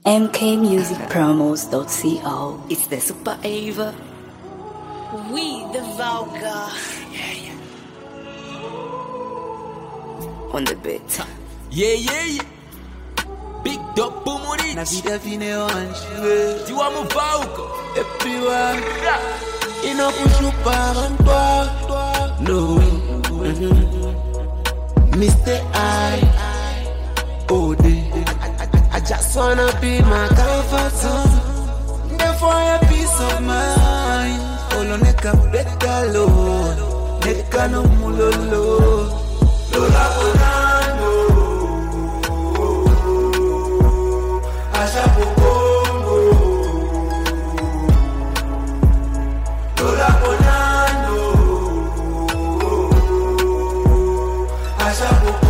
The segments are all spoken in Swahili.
mkmusicpromos.co. It's the Super Ava. We the Vulgar. Yeah. On the beat. Yeah. Big dog Pumuri. Na vida vine onde Tiwa Muvauko. everyone inakushupa toi. No. Mr. I just wanna be my comfort zone. Therefore a peace of mind. Olo neka beta lo. Neka no mulolo. Lola Bonando. Asha Bongo. Lola Bonando. Asha Bongo.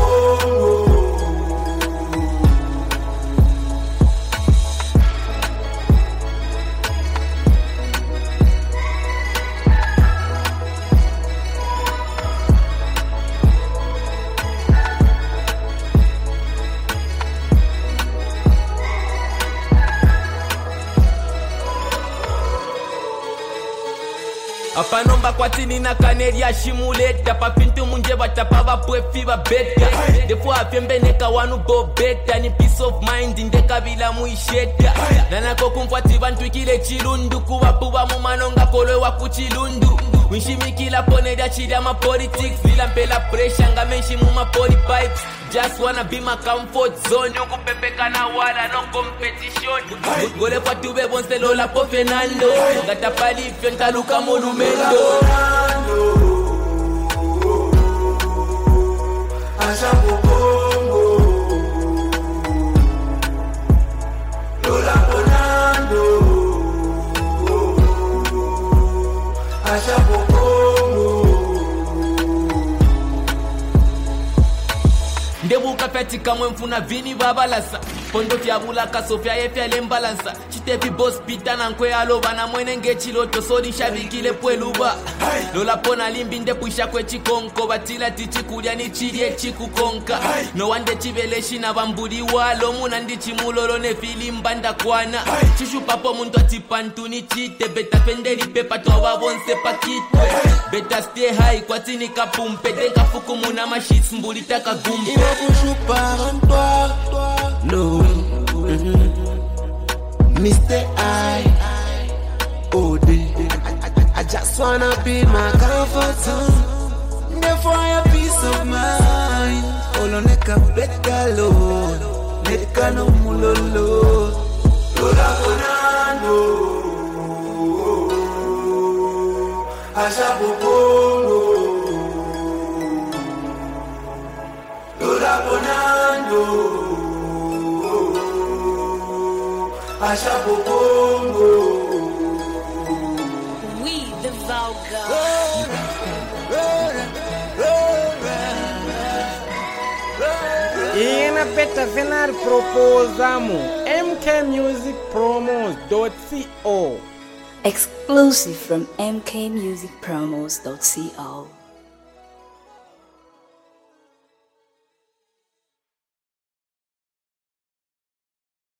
Apanomba kwatini na kaneri ya shimuleta papintu munje batapa bapwefi babeta defo apyembeneka wanu bobeta ni peace of mind ndeka bila muisheta nanako kumfati bantu kile chilundu kubapuba mu manonga kolwe wa kuchilundu winshimikila poneri achiri ama politics bila mpela pressure ngamenshi mu ma pipes. Just wanna be my comfort zone. Yoku pepeka na wala no competition. Gole kwa tube bonse lola po Fernando. Gata pali fienta luka monumento. Asha Bongo. Lola Bonando. Asha Bongo. Ndebuka katika mfuna vini babalasa pondo fyabula kasofya yefya lembalansa chitepi boss pita na nkwe aloba na mwene ngechiloto sodi shabikile pweluba lola pona limbi ndepwisha kwe chikonko batila tichikulya ni chilye chikukonka no wande chiveleshi na bambuli walo muna ndichimulolo ne filimba ndakwana chishupapo muntu atipantu ni chite beta pendeli pepa toba bonse pakitwe beta stay high kwatini kapumpe denka fuku muna mashits mbuli taka gumpe Inakushupa toi. No. Mr. I just wanna be my comfort zone. Therefore a peace of mind. Olo neka beta lo. Neka no mulolo. Lola Bonando. Asha Bongo. Lola Bonando. Asha Bongo. We the Vulgar. Ina peta venar proposamo mkmusicpromos.co. Exclusive from mkmusicpromos.co.